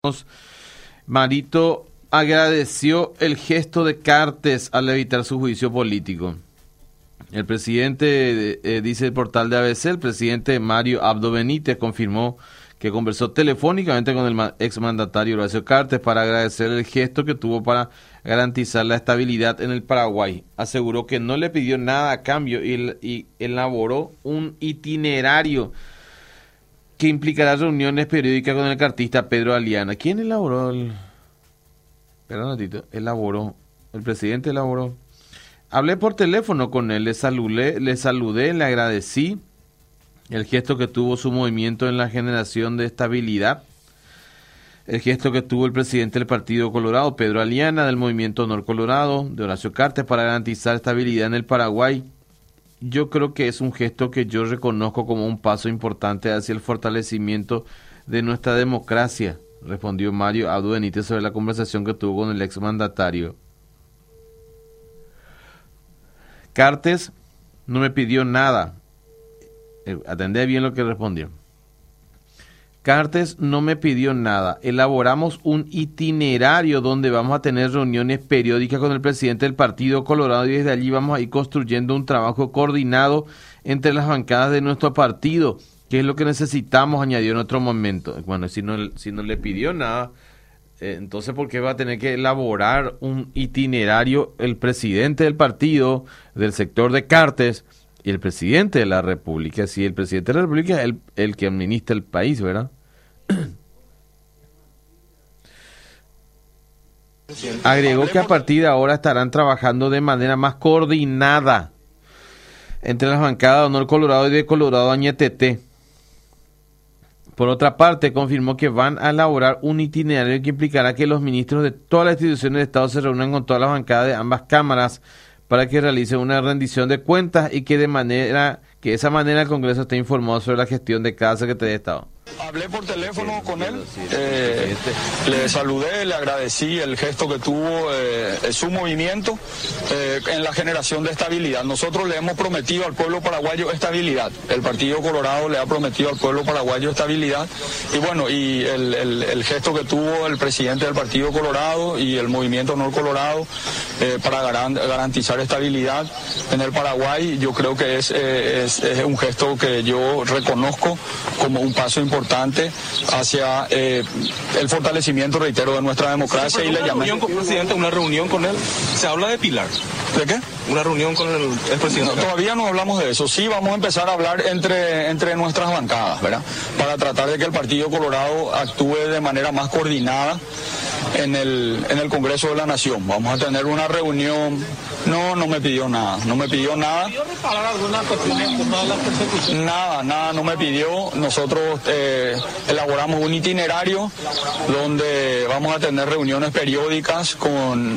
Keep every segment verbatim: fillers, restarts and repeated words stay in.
Marito agradeció el gesto de Cartes al evitar su juicio político. El presidente, eh, dice el portal de A B C, el presidente Mario Abdo Benítez confirmó que conversó telefónicamente con el exmandatario Horacio Cartes para agradecer el gesto que tuvo para garantizar la estabilidad en el Paraguay. Aseguró que no le pidió nada a cambio y, y elaboró un itinerario que implicará reuniones periódicas con el cartista Pedro Aliana. ¿Quién elaboró el...? Perdón, Tito, elaboró, el presidente elaboró. Hablé por teléfono con él, le saludé, le saludé, le agradecí el gesto que tuvo su movimiento en la generación de estabilidad, el gesto que tuvo el presidente del Partido Colorado, Pedro Aliana, del Movimiento Honor Colorado, de Horacio Cartes, para garantizar estabilidad en el Paraguay. Yo creo que es un gesto que yo reconozco como un paso importante hacia el fortalecimiento de nuestra democracia, respondió Mario Abdo Benítez sobre la conversación que tuvo con el exmandatario. Cartes no me pidió nada. Eh, atendé bien lo que respondió. Cartes no me pidió nada. Elaboramos un itinerario donde vamos a tener reuniones periódicas con el presidente del Partido Colorado y desde allí vamos a ir construyendo un trabajo coordinado entre las bancadas de nuestro partido, que es lo que necesitamos, añadió en otro momento. Bueno, si no, si no le pidió nada, eh, entonces ¿por qué va a tener que elaborar un itinerario el presidente del partido, del sector de Cartes, y el presidente de la República? Si el presidente de la República es el, el que administra el país, ¿verdad? Agregó que a partir de ahora estarán trabajando de manera más coordinada entre las bancadas de Honor Colorado y de Colorado Añetete. Por otra parte, confirmó que van a elaborar un itinerario que implicará que los ministros de todas las instituciones de Estado se reúnan con todas las bancadas de ambas cámaras para que realice una rendición de cuentas y que de manera que de esa manera el Congreso esté informado sobre la gestión de cada Secretaría de Estado. Hablé por teléfono con él, eh, le saludé, le agradecí el gesto que tuvo eh, su movimiento eh, en la generación de estabilidad. Nosotros le hemos prometido al pueblo paraguayo estabilidad, el Partido Colorado le ha prometido al pueblo paraguayo estabilidad y bueno, y el, el, el gesto que tuvo el presidente del Partido Colorado y el Movimiento Honor Colorado eh, para garan, garantizar estabilidad en el Paraguay, yo creo que es, eh, es, es un gesto que yo reconozco como un paso importante importante hacia eh, el fortalecimiento, reitero, de nuestra democracia. Y le llamé. ¿Una reunión con el presidente, una reunión con él? ¿Se habla de Pilar? ¿De qué? ¿Una reunión con el, el presidente? No, todavía no hablamos de eso. Sí vamos a empezar a hablar entre, entre nuestras bancadas, ¿verdad? Para tratar de que el Partido Colorado actúe de manera más coordinada en el, en el Congreso de la Nación. Vamos a tener una reunión. No, no me pidió nada, no me pidió nada. ¿Pidió reparar alguna cuestión en todas las persecuciones? Nada, nada, no me pidió. Nosotros eh, elaboramos un itinerario donde vamos a tener reuniones periódicas con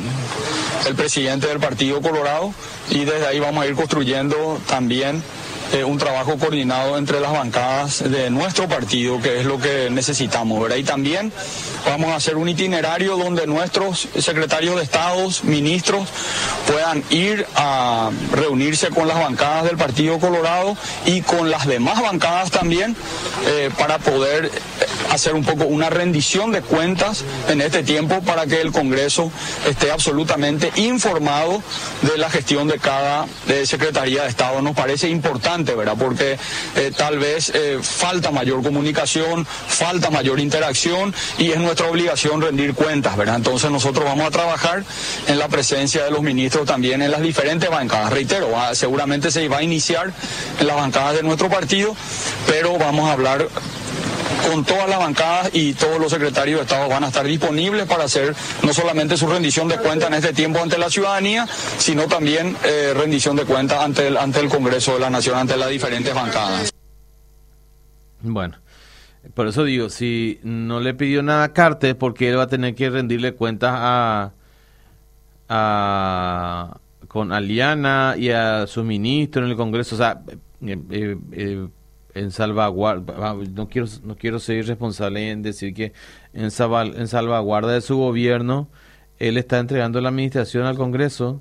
el presidente del Partido Colorado y desde ahí vamos a ir construyendo también Eh, un trabajo coordinado entre las bancadas de nuestro partido, que es lo que necesitamos, ¿verdad? Y también vamos a hacer un itinerario donde nuestros secretarios de Estado, ministros, puedan ir a reunirse con las bancadas del Partido Colorado y con las demás bancadas también, eh, para poder hacer un poco una rendición de cuentas en este tiempo para que el Congreso esté absolutamente informado de la gestión de cada eh, Secretaría de Estado. Nos parece importante, ¿verdad? Porque eh, tal vez eh, falta mayor comunicación, falta mayor interacción y es nuestra obligación rendir cuentas, ¿verdad? Entonces nosotros vamos a trabajar en la presencia de los ministros también en las diferentes bancadas. Reitero, va, seguramente se va a iniciar en las bancadas de nuestro partido, pero vamos a hablar con todas las bancadas y todos los secretarios de Estado van a estar disponibles para hacer no solamente su rendición de cuentas en este tiempo ante la ciudadanía, sino también eh, rendición de cuentas ante el, ante el Congreso de la Nación, ante las diferentes bancadas. Bueno, por eso digo, si no le pidió nada a Cartes, porque él va a tener que rendirle cuentas a, a con Aliana y a sus ministros en el Congreso, o sea, eh, eh, eh, en salvaguarda, no quiero no quiero ser irresponsable en decir que en, salva, en salvaguarda de su gobierno él está entregando la administración al Congreso,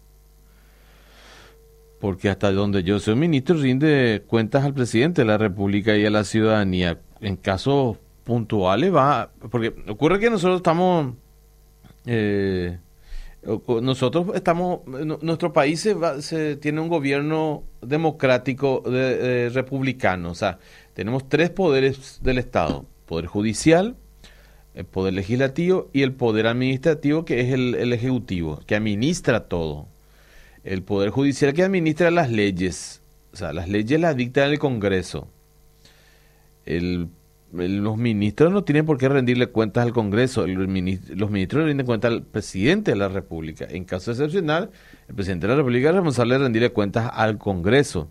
porque hasta donde yo soy ministro rinde cuentas al presidente de la República y a la ciudadanía. En casos puntuales va, porque ocurre que nosotros estamos, eh, nosotros estamos, nuestro país se, va, se tiene un gobierno democrático de, de, republicano, o sea, tenemos tres poderes del Estado, poder judicial, el poder legislativo y el poder administrativo, que es el, el ejecutivo, que administra todo. El poder judicial que administra las leyes, o sea, las leyes las dicta el Congreso. El, el, los ministros no tienen por qué rendirle cuentas al Congreso, el, ministro, los ministros le rinden cuentas al presidente de la República. En caso excepcional, el presidente de la República es responsable de rendirle cuentas al Congreso.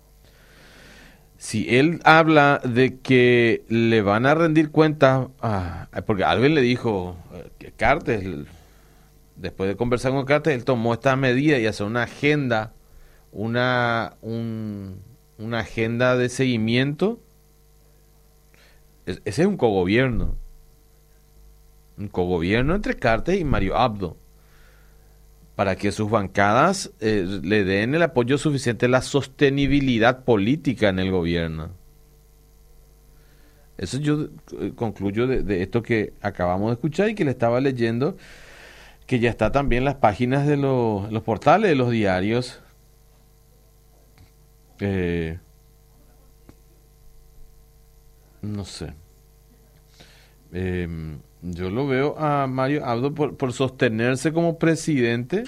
Si él habla de que le van a rendir cuentas, ah, porque alguien le dijo que Cartes, después de conversar con Cartes, él tomó esta medida y hace una agenda, una, un, una agenda de seguimiento. Es, ese es un cogobierno, un cogobierno entre Cartes y Mario Abdo, para que sus bancadas eh, le den el apoyo suficiente a la sostenibilidad política en el gobierno. Eso yo eh, concluyo de, de esto que acabamos de escuchar y que le estaba leyendo, que ya está también en las páginas de los, los portales de los diarios. Eh, no sé. Eh, Yo lo veo a Mario Abdo por, por sostenerse como presidente.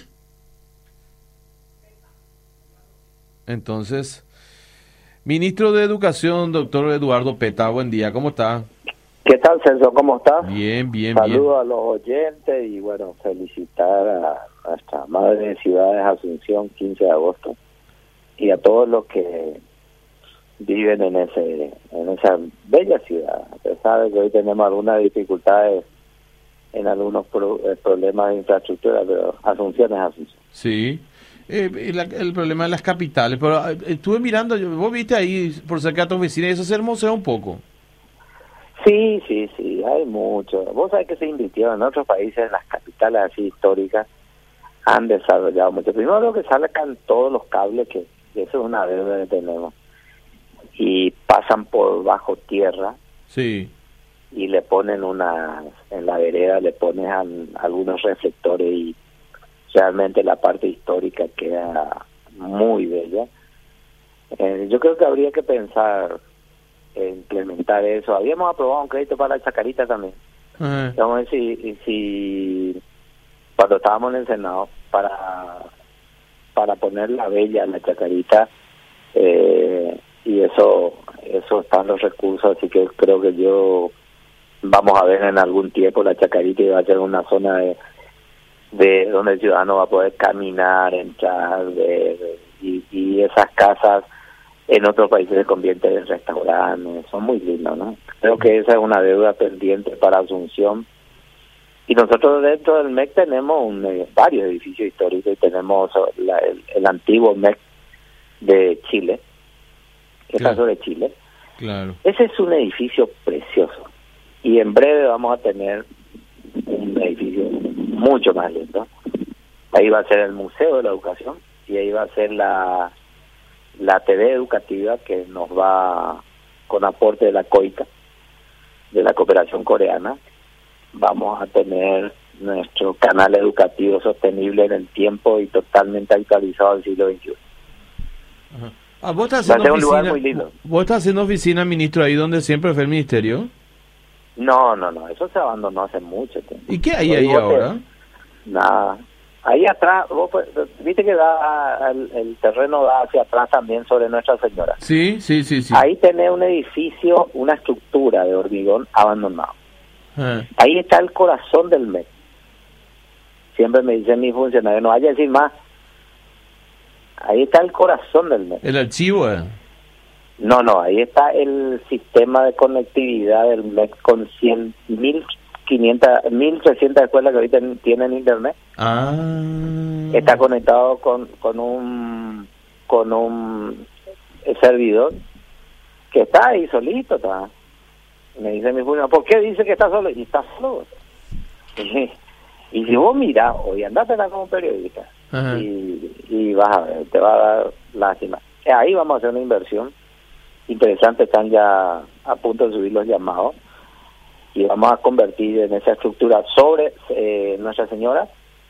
Entonces, ministro de Educación, doctor Eduardo Peta, buen día, ¿cómo está? ¿Qué tal, Celso? ¿Cómo estás? Bien, bien, Saludos bien. a los oyentes y, bueno, felicitar a nuestra madre de ciudades, Asunción, quince de agosto, y a todos los que viven en ese en esa bella ciudad, a pesar de que hoy tenemos algunas dificultades en algunos pro, eh, problemas de infraestructura, pero Asunción es Asunción. Sí, eh, la, el problema de las capitales, pero eh, estuve mirando, vos viste ahí por cerca de tu oficina y eso se hermosea un poco. Sí, sí, sí, hay mucho. Vos sabés que se invirtió en otros países, en las capitales así históricas, han desarrollado mucho. Primero lo que sacan todos los cables, que eso es una deuda que tenemos, y pasan por bajo tierra. Sí. Y le ponen una, en la vereda le ponen an, algunos reflectores y realmente la parte histórica queda muy bella. Eh, yo creo que habría que pensar en implementar eso. Habíamos aprobado un crédito para la Chacarita también. Uh-huh. Vamos a ver si, si cuando estábamos en el Senado para para poner la bella en la Chacarita, eh, y eso eso están los recursos, así que creo que yo vamos a ver en algún tiempo la Chacarita y va a ser una zona de, de donde el ciudadano va a poder caminar, entrar, ver, y, y esas casas en otros países se convierten en restaurantes, son muy lindos, ¿no? Creo que esa es una deuda pendiente para Asunción. Y nosotros dentro del M E C tenemos un, eh, varios edificios históricos y tenemos la, el, el antiguo M E C de Chile, que claro. está sobre Chile. Claro. Ese es un edificio precioso. Y en breve vamos a tener un edificio mucho más lindo. Ahí va a ser el Museo de la Educación y ahí va a ser la la T V educativa que nos va, con aporte de la COICA, de la Cooperación Coreana, vamos a tener nuestro canal educativo sostenible en el tiempo y totalmente actualizado al siglo veintiuno. Ajá. Ah, ¿vos estás haciendo va a ser un oficina, lugar muy lindo. ¿Vos estás haciendo oficina, ministro, ahí donde siempre fue el ministerio? No, no, no, eso se abandonó hace mucho tiempo. ¿Y qué hay ahí ahora? Nada. Ahí atrás, vos, viste que da el, el terreno da hacia atrás también sobre Nuestra Señora. Sí, sí, sí, sí. Ahí tenés un edificio, una estructura de hormigón abandonado. Ah. Ahí está el corazón del M E C. Siempre me dicen mis funcionarios, no vaya a decir más. Ahí está el corazón del M E C. ¿El archivo? Eh? No, no, ahí está el sistema de conectividad del M E C con cien mil quinientas, mil trescientas escuelas que ahorita tienen internet. Ah. Está conectado con con un con un servidor que está ahí solito. Está. Me dice mi funcionario, ¿por qué dice que está solo? Y está solo. Y, y si vos mirás, hoy andate como periodista y, y vas a ver, te va a dar lástima. Ahí vamos a hacer una inversión interesante, están ya a punto de subir los llamados. y vamos a convertir en esa estructura sobre eh, Nuestra Señora,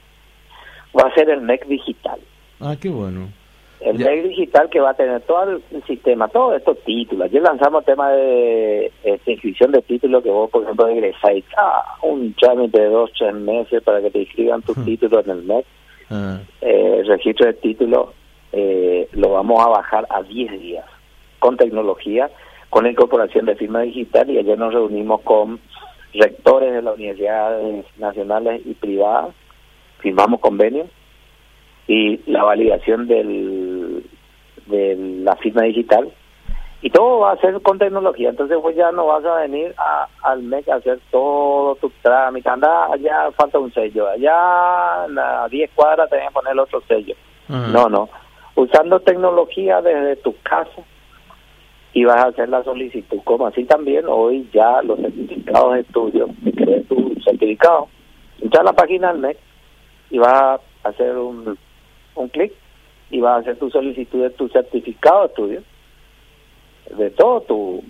va a ser el M E C digital. Ah, qué bueno. El Ya. M E C digital que va a tener todo el sistema, todos estos títulos. Ayer lanzamos tema de este, inscripción de títulos, que vos, por ejemplo, egresáis ah, un trámite de dos, tres meses para que te inscriban tus títulos en el M E C. Ah. Eh, el registro de títulos eh, lo vamos a bajar a diez días, con tecnología, con la incorporación de firma digital, y ayer nos reunimos con rectores de las universidades nacionales y privadas, firmamos convenios, y la validación del de la firma digital, y todo va a ser con tecnología. Entonces vos ya no vas a venir a, al M E C a hacer todo tu trámite, anda, allá falta un sello, allá a diez cuadras tenés que poner otro sello. Ajá. No, no, usando tecnología desde tu casa, y vas a hacer la solicitud, como así también hoy ya los certificados de estudio, que crees tu certificado, entra a la página del M E C y vas a hacer un, un clic y vas a hacer tu solicitud de tu certificado de estudio, de todo tu,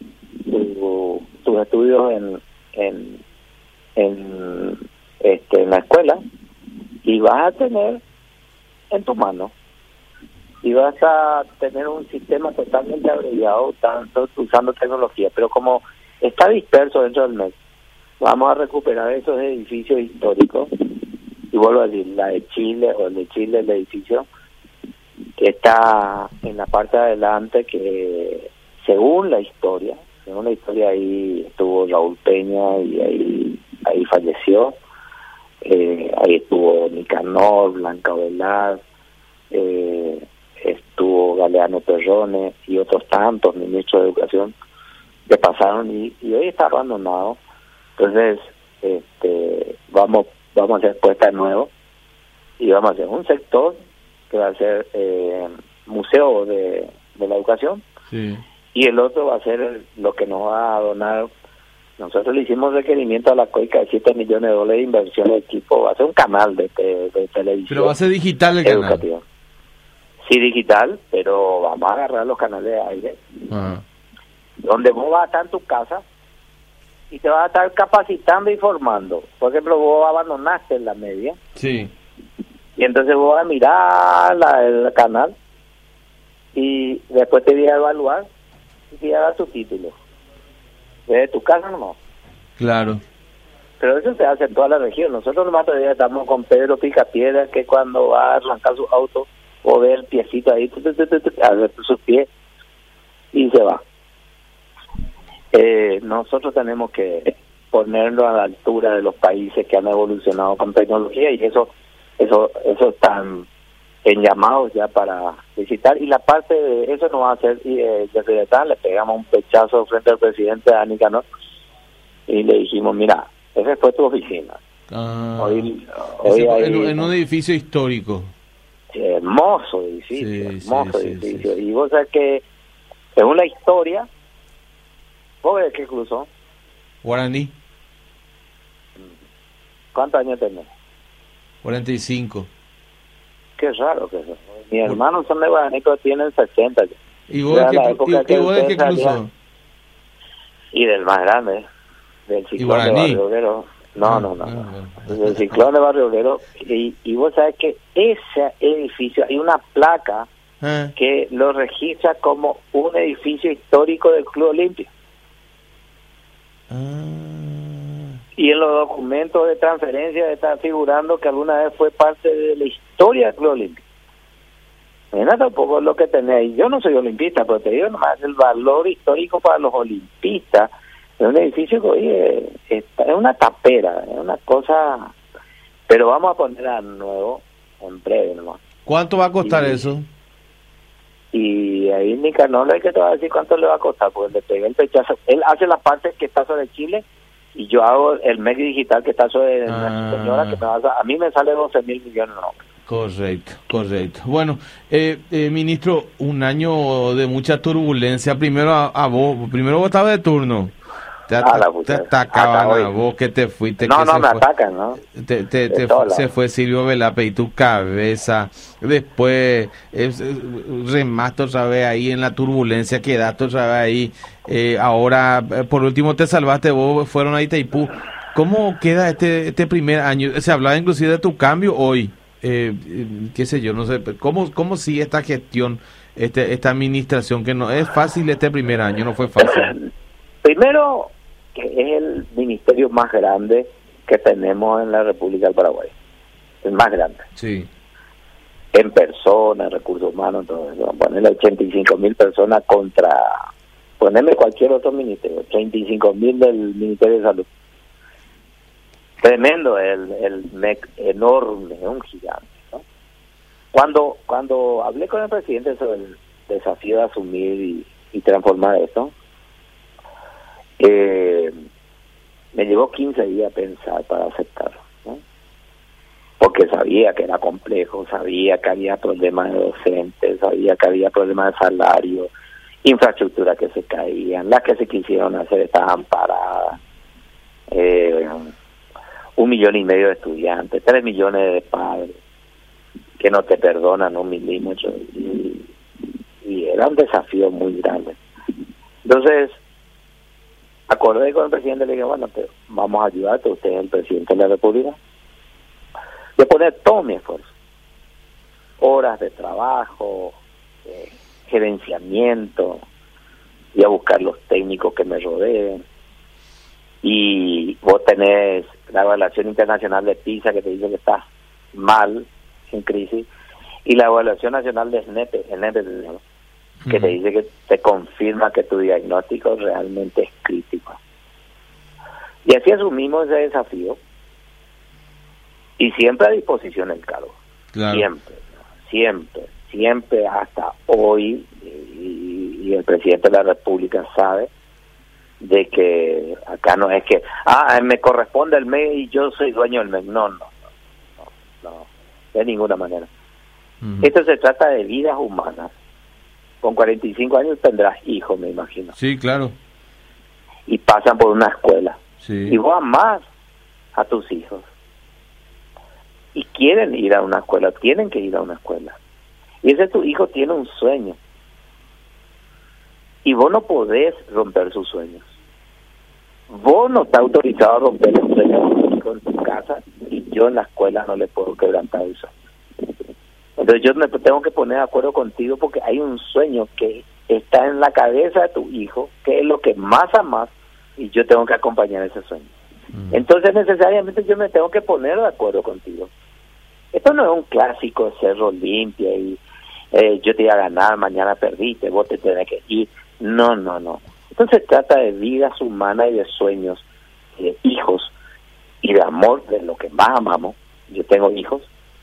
tu tus estudios en en en este en la escuela, y vas a tener en tu mano, y vas a tener un sistema totalmente abreviado, tanto usando tecnología, pero como está disperso dentro del M E C, vamos a recuperar esos edificios históricos, y vuelvo a decir, la de Chile, o el de Chile, el edificio que está en la parte de adelante, que según la historia, según la historia ahí estuvo Raúl Peña, y ahí ahí falleció, eh, ahí estuvo Nicanor, Blanca Velar, eh, estuvo Galeano Perrone y otros tantos ministros de educación que pasaron, y, y hoy está abandonado. Entonces este vamos vamos a hacer puesta de nuevo, y vamos a hacer un sector que va a ser eh, museo de, de la educación, Sí. y el otro va a ser el- lo que nos va a donar. Nosotros le hicimos requerimiento a la COICA de siete millones de dólares de inversión de equipo. Va a ser un canal de, te- de televisión Pero va a ser digital el canal. educativa. Sí, digital, pero vamos a agarrar los canales de aire, Ajá. donde vos vas a estar en tu casa y te vas a estar capacitando y formando. Por ejemplo, vos abandonaste en la media, Sí. y entonces vos vas a mirar la, el canal, y después te voy a evaluar y te voy a dar tu título. Desde tu casa no. Claro. Pero eso se hace en toda la región. Nosotros nomás todavía estamos con Pedro Picapiedra, que cuando va a arrancar su auto, o ve el piecito ahí, tu, tu, tu, tu, tu, a ver sus pies, y se va. Eh, nosotros tenemos que ponerlo a la altura de los países que han evolucionado con tecnología, y eso eso eso están en llamados ya para visitar. Y la parte de eso nos va a hacer, y eh, desde acá le pegamos un pechazo frente al presidente Dani Canor, y le dijimos, mira, esa fue tu oficina. Ah. Hoy, Ese- hoy hay- en, un- en un edificio histórico. hermoso edificio, Sí, hermoso sí, sí, edificio. sí, sí. Y vos sabés que según la historia, ¿vos ves qué cruzó? Guaraní. ¿Cuántos años tenés? cuarenta y cinco. Qué raro que eso. Mis hermanos son de Guaraní, pero tienen sesenta ya. ¿Y vos Era de la qué, época y- que y vos de ustedes qué cruzó? salían. Y del más grande, del ciclón de Guaraní? Barrio Obrero. No, Ah, no, no. ah, no. ah. Del ciclón de Barrio Obrero. Y, y vos sabés que ese edificio, hay una placa Ah. que lo registra como un edificio histórico del Club Olimpia. Ah. Y en los documentos de transferencia está figurando que alguna vez fue parte de la historia del Club Olimpia. Mira tampoco lo que tenés. Yo no soy olimpista, pero te digo nomás el valor histórico para los olimpistas. Es un edificio que hoy es, es, es una tapera, es una cosa. Pero vamos a poner a nuevo en breve nomás. ¿Cuánto va a costar Sí. eso? Y ahí Nicanor es que te va a decir cuánto le va a costar, porque le pegué el pechazo. Él hace la parte que está sobre Chile, y yo hago el M E C digital que está sobre Ah. Nuestra Señora, que me va a, a mí me sale doce mil millones. No. Correcto, correcto. Bueno, eh, eh, ministro, un año de mucha turbulencia. Primero a, a vos, primero vos estabas de turno. Te, Ah, la te pucha. atacaban Hasta a hoy. vos que te fuiste. No, que no se me fue. atacan, ¿no? Te, te, De te todos fu- se lados. fue Silvio Velape y tu cabeza. Después es, es, remaste otra vez ahí en la turbulencia, quedaste otra vez ahí. Eh, ahora, eh, por último, te salvaste vos, fueron a Itaipú. ¿Cómo queda este este primer año? Se hablaba inclusive de tu cambio hoy. Eh, eh, qué sé yo, no sé. ¿Cómo, cómo sigue esta gestión, este, esta administración? Que no es fácil este primer año, no fue fácil. Primero, que es el ministerio más grande que tenemos en la República del Paraguay. El más grande. Sí. En personas, recursos humanos, todo eso. Ponerle ochenta y cinco mil personas contra, ponerme cualquier otro ministerio, treinta y cinco mil del Ministerio de Salud. Tremendo el, el M E C, enorme, un gigante, ¿no? Cuando, cuando hablé con el presidente sobre el desafío de asumir y, y transformar esto, eh, me llevó quince días a pensar para aceptarlo, ¿no? Porque sabía que era complejo, sabía que había problemas de docentes, sabía que había problemas de salario, infraestructura que se caían, las que se quisieron hacer estaban paradas, eh, un millón y medio de estudiantes, tres millones de padres que no te perdonan un milímetro, y, y era un desafío muy grande. Entonces acordé con el presidente y le dije, bueno, pero vamos a ayudarte, usted es el presidente de la República, de poner todo mi esfuerzo, horas de trabajo, eh, gerenciamiento, y a buscar los técnicos que me rodeen. Y vos tenés la evaluación internacional de PISA que te dice que estás mal, en crisis, y la evaluación nacional de SNEP, SNEP ¿no? que uh-huh. te dice que te confirma que tu diagnóstico realmente es crítico. Y así asumimos ese desafío, y siempre a disposición el cargo. Claro. Siempre, siempre, siempre hasta hoy, y, y el presidente de la República sabe de que acá no es que, ah, me corresponde el M E y yo soy dueño del M E. No, no, no, no, no de ninguna manera. Uh-huh. Esto se trata de vidas humanas. Con cuarenta y cinco años tendrás hijos, me imagino. Sí, claro. Y pasan por una escuela. Sí. Y vos amás a tus hijos. Y quieren ir a una escuela, tienen que ir a una escuela. Y ese tu hijo tiene un sueño. Y vos no podés romper sus sueños. Vos no estás autorizado a romper los sueños de tu hijo en tu casa, y yo en la escuela no le puedo quebrantar el sueño. Entonces yo me tengo que poner de acuerdo contigo porque hay un sueño que está en la cabeza de tu hijo, que es lo que más amas, y yo tengo que acompañar ese sueño. Mm. Entonces necesariamente yo me tengo que poner de acuerdo contigo. Esto no es un clásico Cerro Limpia y eh, yo te iba a ganar, mañana perdiste, vos te tenés que ir. No, no, no. Entonces se trata de vidas humanas y de sueños, y de hijos, y de amor, de lo que más amamos. Yo tengo hijos,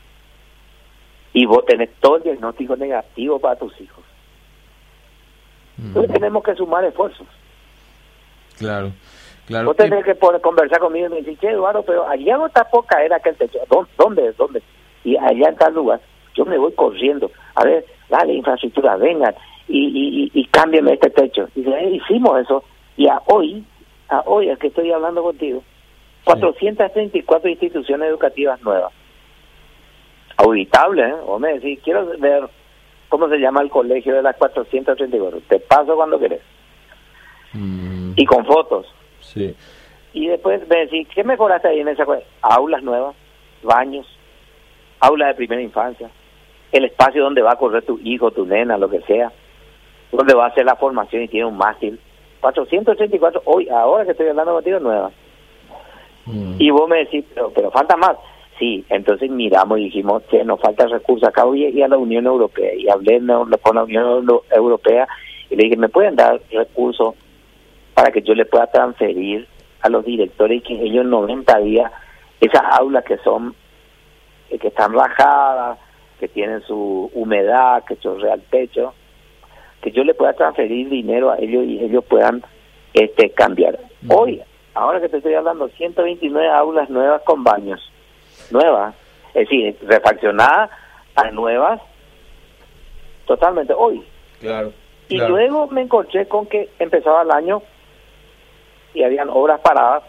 y vos tenés todo el diagnóstico negativo para tus hijos. Mm. Entonces tenemos que sumar esfuerzos. Claro, claro. Vos tenés que poder conversar conmigo y me decís, che, Eduardo, pero allá no está por caer aquel techo. ¿Dónde? ¿Dónde? Y allá en tal lugar. Yo me voy corriendo. A ver, dale, infraestructura, vengan. Y, y, y, y cámbiame este techo. Y dice, eh, hicimos eso, y a hoy, a hoy, es que estoy hablando contigo, cuatrocientas treinta y cuatro instituciones educativas nuevas. Auditable, ¿eh? Vos me decís, quiero ver cómo se llama el colegio de las cuatrocientas treinta y cuatro. Te paso cuando querés. Mm. Y con fotos. Sí. Y después me decís, ¿qué mejoraste ahí en esa cosa? Aulas nuevas, baños, aulas de primera infancia, el espacio donde va a correr tu hijo, tu nena, lo que sea, donde va a hacer la formación y tiene un mástil. cuatrocientas treinta y cuatro, hoy, ahora que estoy hablando contigo, nuevas. Mm. Y vos me decís, pero, pero falta más. Sí, entonces miramos y dijimos que nos falta recursos acá, voy y a la Unión Europea, y hablé con la Unión Europea y le dije, ¿me pueden dar recursos para que yo le pueda transferir a los directores y que ellos en noventa días, esas aulas que son, que están rajadas, que tienen su humedad, que chorrea el techo, que yo le pueda transferir dinero a ellos y ellos puedan este cambiar? Mm. Hoy, ahora que te estoy hablando, ciento veintinueve aulas nuevas con baños. Nuevas, es decir, refaccionadas a nuevas totalmente hoy. Claro, y claro. luego me encontré con que empezaba el año y habían obras paradas,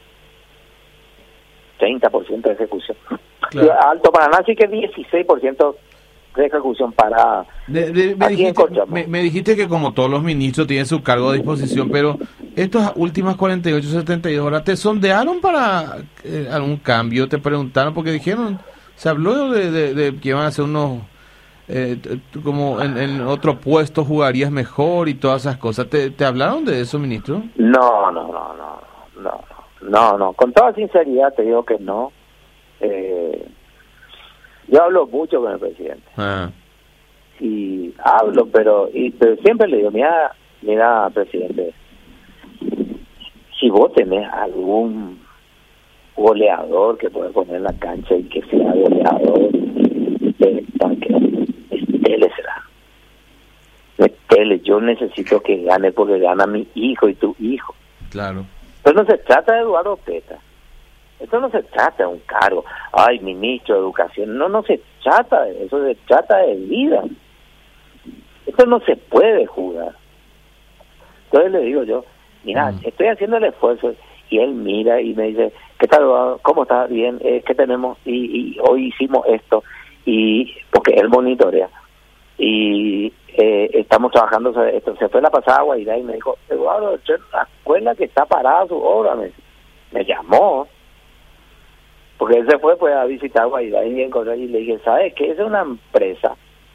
treinta por ciento de ejecución. Claro. Alto Paraná sí que dieciséis por ciento de ejecución parada. De, de, me, dijiste, me, me dijiste que como todos los ministros tienen su cargo a disposición, pero estas últimas cuarenta y ocho, setenta y dos horas, ¿te sondearon para eh, algún cambio? ¿Te preguntaron? Porque dijeron, se habló de, de, de que iban a hacer unos, eh, como en, en otro puesto jugarías mejor y todas esas cosas. ¿Te, te hablaron de eso, ministro? No, no, no, no, no, no, no, con toda sinceridad te digo que no. Eh, yo hablo mucho con el presidente. Ah. Y hablo, pero, y, pero siempre le digo, mira, mira, presidente, si vos tenés algún goleador que puede poner en la cancha y que sea goleador, eh, metele será. Metele, yo necesito que gane porque gana mi hijo y tu hijo. Claro. Pero no se trata de Eduardo Peta. Esto no se trata de un cargo, ay, ministro de Educación, no, no se trata de eso, se trata de vida. Esto no se puede jugar. Entonces le digo yo, mira, mm. estoy haciendo el esfuerzo, y él mira y me dice, ¿qué tal? ¿Cómo está? Bien, eh, ¿qué tenemos? Y, y hoy hicimos esto, y porque él monitorea, y eh, estamos trabajando sobre esto. Se fue la pasada a Guairá y me dijo, Eduardo, la escuela que está parada su obra, me, me llamó, porque él se fue pues a visitar Guairá y, y le dije, ¿sabes qué? Es una empresa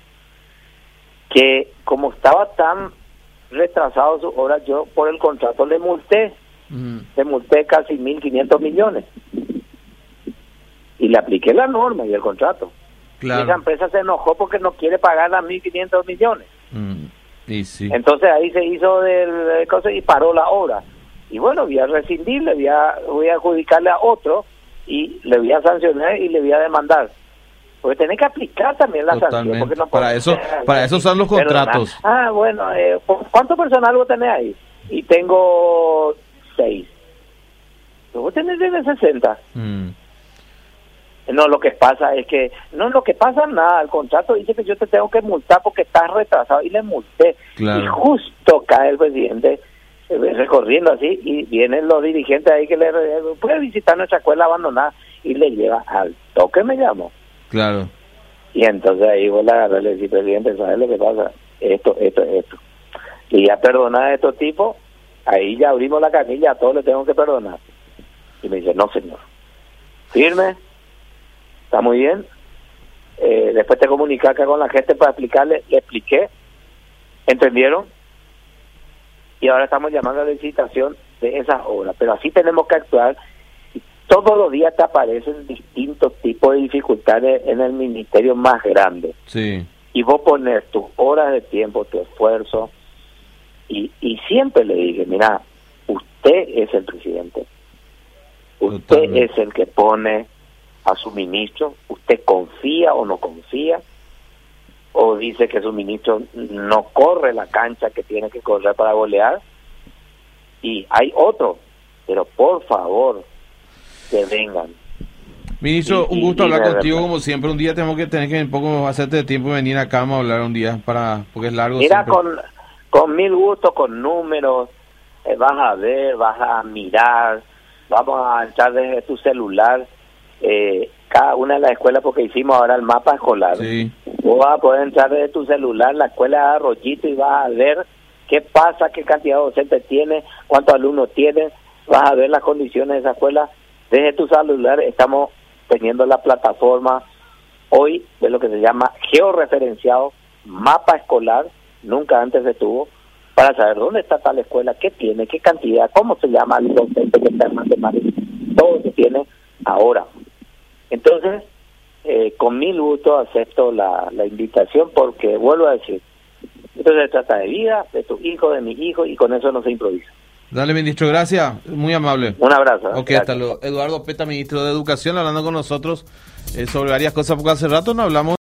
que como estaba tan retrasado su obra, yo por el contrato le multé, uh-huh. le multé casi mil quinientos millones y le apliqué la norma y el contrato. Claro. Y esa empresa se enojó porque no quiere pagar las mil quinientos millones. Uh-huh. Y sí. Entonces ahí se hizo del cosa y paró la obra. Y bueno, voy a rescindirle, voy a, voy a adjudicarle a otro y le voy a sancionar y le voy a demandar. Porque tenés que aplicar también la sanción. Porque no para eso para eso son los contratos. Ah, bueno, eh, ¿cuánto personal vos tenés ahí? Y tengo seis. Vos tenés de sesenta. Mm. No, lo que pasa es que, no, lo que pasa es nada, el contrato dice que yo te tengo que multar porque estás retrasado y le multé. Claro. Y justo cae el presidente recorriendo así y vienen los dirigentes ahí que le puede visitar nuestra escuela abandonada y le lleva al toque, me llamo. Claro. Y entonces ahí vos le agarré y le decís, presidente, ¿sabes lo que pasa? Esto, esto, esto. Y ya perdonar a estos tipos, ahí ya abrimos la canilla, a todos les tengo que perdonar. Y me dice, no señor, firme, está muy bien. Eh, después te comuniqué acá con la gente para explicarle, le expliqué, ¿entendieron? Y ahora estamos llamando a la licitación de esas obras, pero así tenemos que actuar. Todos los días te aparecen distintos tipos de dificultades en el ministerio más grande. Sí. Y vos pones tus horas de tiempo, tu esfuerzo, y, y siempre le dije, mira, usted es el presidente, usted Totalmente. Es el que pone a su ministro, usted confía o no confía, o dice que su ministro no corre la cancha que tiene que correr para golear, y hay otro, pero por favor, que vengan. Ministro, y, un gusto y, hablar y contigo como siempre. Un día tenemos que tener que un poco hacerte de tiempo y venir acá a hablar un día para porque es largo. Mira, siempre. con con mil gustos, con números, eh, vas a ver, vas a mirar, vamos a entrar desde tu celular, eh, cada una de las escuelas, porque hicimos ahora el mapa escolar. Sí. Vos vas a poder entrar desde tu celular, la escuela de Arroyito, y vas a ver qué pasa, qué cantidad de docentes tiene, cuántos alumnos tiene, vas a ver las condiciones de esa escuela. Desde tu celular estamos teniendo la plataforma hoy de lo que se llama georreferenciado, mapa escolar, nunca antes se tuvo, para saber dónde está tal escuela, qué tiene, qué cantidad, cómo se llama el docente que está en matemáticas, todo se tiene ahora. Entonces, eh, con mil gusto acepto la, la invitación porque, vuelvo a decir, esto se trata de vida, de tu hijo, de mi hijo, y con eso no se improvisa. Dale, ministro, gracias, muy amable. Un abrazo. Ok, gracias. Hasta luego. Eduardo Peta, ministro de Educación, hablando con nosotros eh, sobre varias cosas, porque hace rato no hablamos.